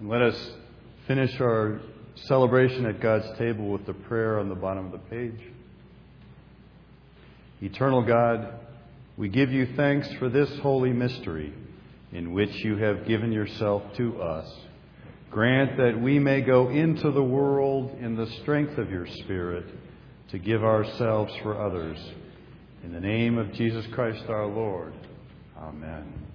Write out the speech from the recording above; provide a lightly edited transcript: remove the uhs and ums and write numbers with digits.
And let us finish our celebration at God's table with the prayer on the bottom of the page. Eternal God, we give you thanks for this holy mystery in which you have given yourself to us. Grant that we may go into the world in the strength of your Spirit to give ourselves for others. In the name of Jesus Christ our Lord. Amen.